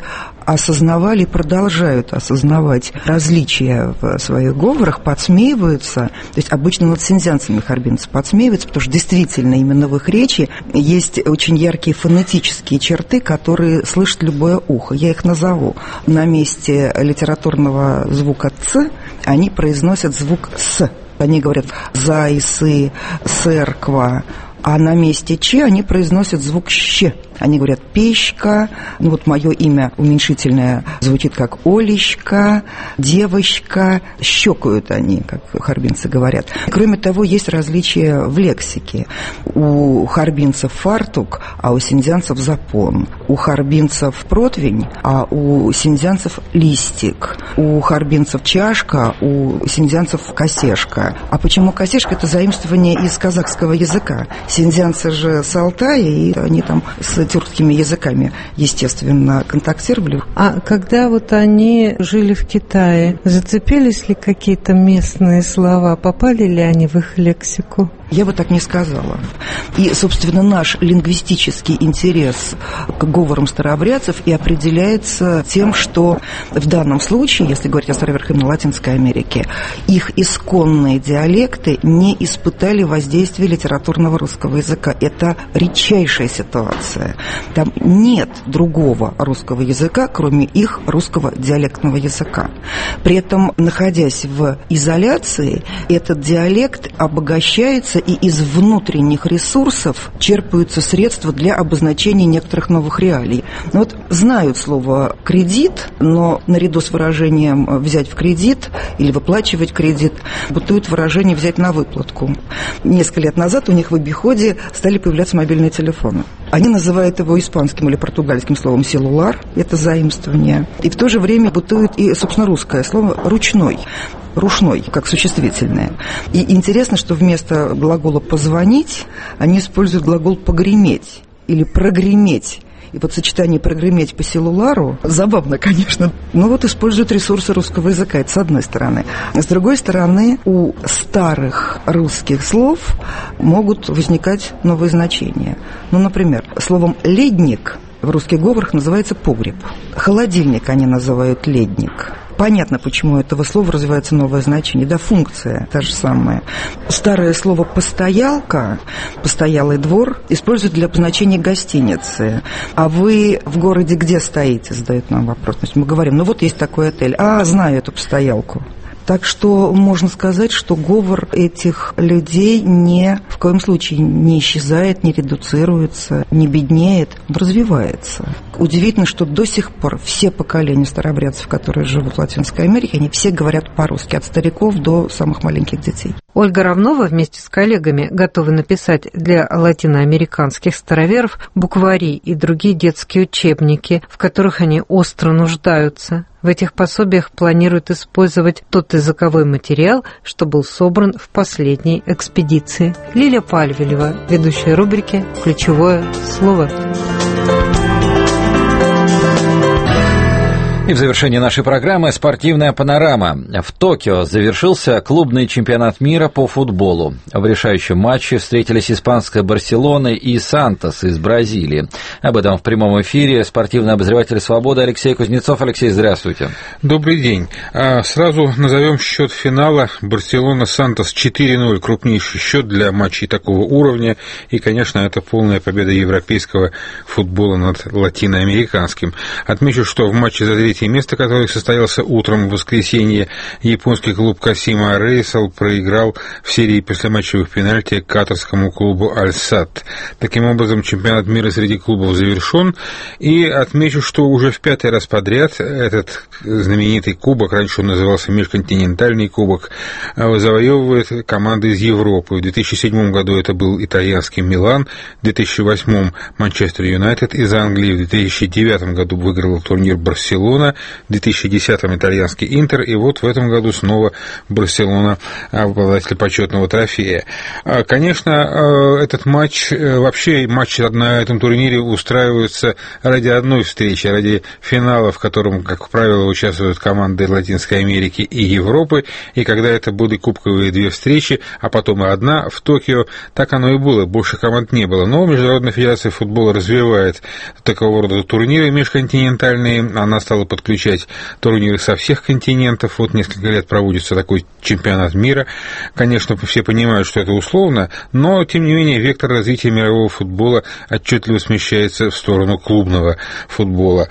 осознавали и продолжают осознавать различия в своих говорах, подсмеиваются. То есть обычно над синьцзянцами харбинцы подсмеиваются, потому что действительно именно в их речи есть очень яркие фонетические черты, которые слышит любое ухо. Я их назову. На месте литературного звука «ц» они произносят звук «с». Они говорят «зайсы», «церква», а на месте «ч» они произносят звук «щ». Они говорят «печка», ну вот мое имя уменьшительное звучит как «олечка», «девочка», щекают они, как харбинцы говорят. Кроме того, есть различия в лексике. У харбинцев фартук, а у синьцзянцев запон. У харбинцев противень, а у синьцзянцев листик. У харбинцев чашка, у синьцзянцев косешка. А почему косешка? Это заимствование из казахского языка. Синьцзянцы же с Алтая, и они там с тюркскими языками, естественно, контактировали. А когда вот они жили в Китае, зацепились ли какие-то местные слова, попали ли они в их лексику? Я бы так не сказала. И, собственно, наш лингвистический интерес к говорам старообрядцев и определяется тем, что в данном случае, если говорить о староверховной Латинской Америке, их исконные диалекты не испытали воздействия литературного русского языка. Это редчайшая ситуация. Там нет другого русского языка, кроме их русского диалектного языка. При этом, находясь в изоляции, этот диалект обогащается, и из внутренних ресурсов черпаются средства для обозначения некоторых новых реалий. Ну вот знают слово «кредит», но наряду с выражением «взять в кредит» или «выплачивать кредит» бытует выражение «взять на выплатку». Несколько лет назад у них в обиходе стали появляться мобильные телефоны. Они называют его испанским или португальским словом «селулар», это заимствование. И в то же время бытует и, собственно, русское слово «ручной». Рушной, как существительное. И интересно, что вместо глагола «позвонить» они используют глагол «погреметь» или «прогреметь». И вот сочетание «прогреметь» по селулару забавно, конечно, но вот используют ресурсы русского языка, это с одной стороны. С другой стороны, у старых русских слов могут возникать новые значения. Ну, например, словом «ледник» в русских говорах называется «погреб». Холодильник они называют «ледник». Понятно, почему у этого слова развивается новое значение. Да, функция та же самая. Старое слово «постоялка», «постоялый двор» используют для обозначения гостиницы. А вы в городе где стоите, задают нам вопрос. То есть мы говорим, ну вот есть такой отель. А, знаю эту постоялку. Так что можно сказать, что говор этих людей ни в коем случае не исчезает, не редуцируется, не беднеет, он развивается. Удивительно, что до сих пор все поколения старообрядцев, которые живут в Латинской Америке, они все говорят по-русски, от стариков до самых маленьких детей. Ольга Равнова вместе с коллегами готовы написать для латиноамериканских староверов буквари и другие детские учебники, в которых они остро нуждаются. В этих пособиях планируют использовать тот языковой материал, что был собран в последней экспедиции. Лилия Пальвелева, ведущая рубрики «Ключевое слово». И в завершении нашей программы спортивная панорама. В Токио завершился клубный чемпионат мира по футболу. В решающем матче встретились испанская Барселона и Сантос из Бразилии. Об этом в прямом эфире спортивный обозреватель «Свободы» Алексей Кузнецов. Алексей, здравствуйте. Добрый день. Сразу назовем счет финала. Барселона-Сантос четыре ноль. Крупнейший счет для матчей такого уровня. И, конечно, это полная победа европейского футбола над латиноамериканским. Отмечу, что в матче за третье место, которое состоялся утром в воскресенье, японский клуб Касима Рейсал проиграл в серии послематчевых пенальти катарскому клубу Аль-Сад. Таким образом, чемпионат мира среди клубов завершен. И отмечу, что уже в пятый раз подряд этот знаменитый кубок, раньше он назывался межконтинентальный кубок, завоевывает команды из Европы. В две тысячи седьмом году это был итальянский Милан, в две тысячи восьмом Манчестер Юнайтед из Англии, в две тысячи девятом году выиграл турнир Барселона, Милана, в две тысячи десятом итальянский Интер, и вот в этом году снова Барселона, обладатель почетного трофея. Конечно, этот матч, вообще матчи на этом турнире устраиваются ради одной встречи, ради финала, в котором, как правило, участвуют команды Латинской Америки и Европы, и когда это были кубковые две встречи, а потом и одна в Токио, так оно и было, больше команд не было. Но Международная федерация футбола развивает такого рода турниры межконтинентальные, она стала подключать турниры со всех континентов, вот несколько лет проводится такой чемпионат мира. Конечно, все понимают, что это условно, но, тем не менее, вектор развития мирового футбола отчетливо смещается в сторону клубного футбола.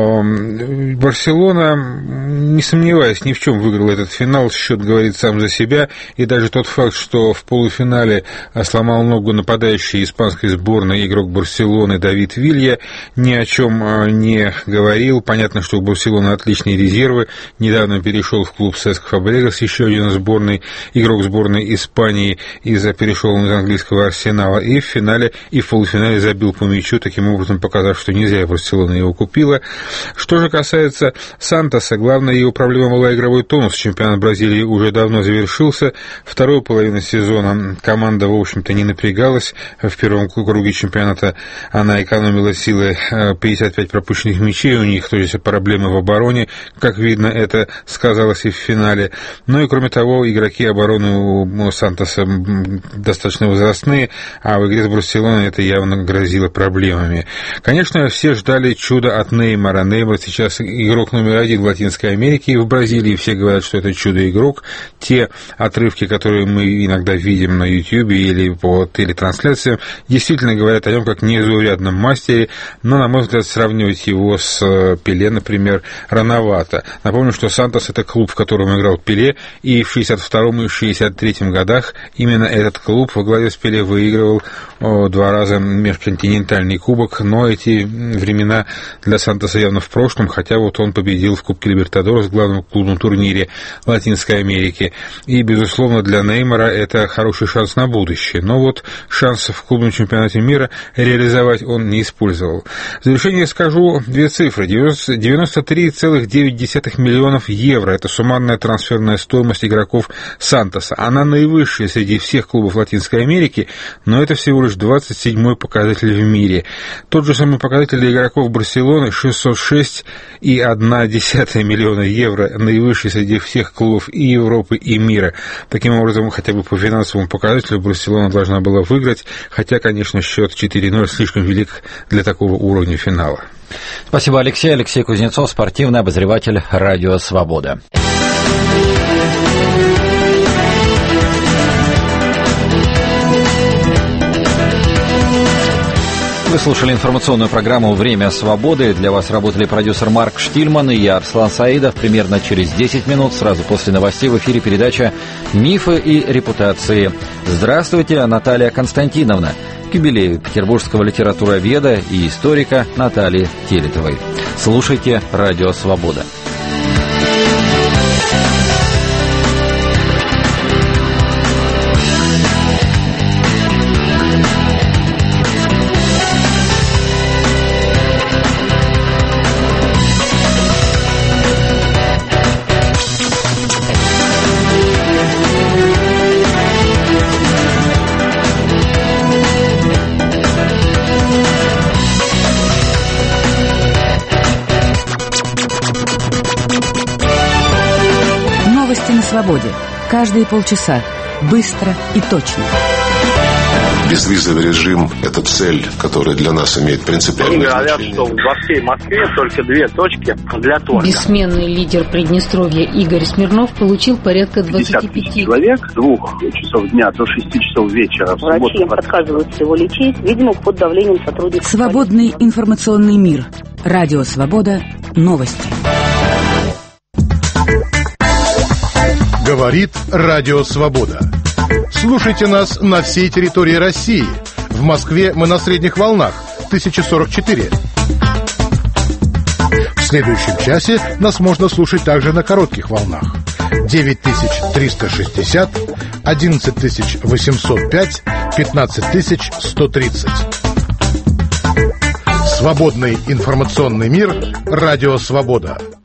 Барселона, не сомневаясь ни в чем, выиграла этот финал, счет говорит сам за себя, и даже тот факт, что в полуфинале сломал ногу нападающий испанской сборной игрок Барселоны Давид Вилья, ни о чем не говорил. Понятно, что у Барселоны отличные резервы. Недавно перешел в клуб Сеск Фабрегас, еще один сборный, игрок сборной Испании, из-за перешел из английского Арсенала, и в финале, и в полуфинале забил по мячу, таким образом показав, что не зря Барселона его купила. Что же касается Сантоса, главная его проблема была игровой тонус. Чемпионат Бразилии уже давно завершился. Вторую половину сезона команда, в общем-то, не напрягалась. В первом круге чемпионата она экономила силы, пятьдесят пять пропущенных мячей, у них, то есть проблемы в обороне, как видно, это сказалось и в финале. Ну и кроме того, игроки обороны у Сантоса достаточно возрастные, а в игре с Барселоной это явно грозило проблемами. Конечно, все ждали чуда от Неймара. Неймар сейчас игрок номер один в Латинской Америке и в Бразилии, все говорят, что это чудо-игрок. Те отрывки, которые мы иногда видим на YouTube или по телетрансляциям, действительно говорят о нем как незаурядном мастере, но, на мой взгляд, сравнивать его с Пеле, например, рановато. Напомню, что Сантос — это клуб, в котором играл Пеле, и в шестьдесят втором и шестьдесят третьем годах именно этот клуб во главе с Пеле выигрывал о, два раза межконтинентальный кубок, но эти времена для Сантоса явно в прошлом, хотя вот он победил в Кубке Либертадорес, в главном клубном турнире Латинской Америки, и, безусловно, для Неймара это хороший шанс на будущее, но вот шанс в клубном чемпионате мира реализовать он не использовал. В завершение скажу две цифры. девяносто три целых девять десятых миллионов евро – это суммарная трансферная стоимость игроков Сантоса. Она наивысшая среди всех клубов Латинской Америки, но это всего лишь двадцать седьмой показатель в мире. Тот же самый показатель для игроков Барселоны – шестьсот шесть целых одна десятая миллиона евро, наивысший среди всех клубов и Европы, и мира. Таким образом, хотя бы по финансовому показателю Барселона должна была выиграть, хотя, конечно, счет четыре ноль слишком велик для такого уровня финала. Спасибо, Алексей. Алексей Кузнецов, спортивный обозреватель «Радио Свобода». Вы слушали информационную программу «Время свободы». Для вас работали продюсер Марк Штильман и я, Арслан Саидов. Примерно через десять минут, сразу после новостей, в эфире передача «Мифы и репутации». Здравствуйте, Наталья Константиновна. К юбилею петербургского литературоведа и историка Натальи Телетовой. Слушайте «Радио Свобода». Свободе. Каждые полчаса. Bыстро и точно. Безвизовый режим – это цель, которая для нас имеет принципиальное значение. Они говорят, что во всей Москве только две точки для торга. Бессменный лидер Приднестровья Игорь Смирнов получил порядка двадцати пяти человек с двух часов дня до шести часов вечера. Врачи им отказываются его лечить, видимо, под давлением сотрудников. Свободный информационный мир. Радио Свобода. Новости. Говорит Радио Свобода. Слушайте нас на всей территории России. В Москве мы на средних волнах тысяча сорок четыре. В следующем часе нас можно слушать также на коротких волнах. девять тысяч триста шестьдесят, одиннадцать тысяч восемьсот пять, пятнадцать тысяч сто тридцать. Свободный информационный мир. Радио Свобода.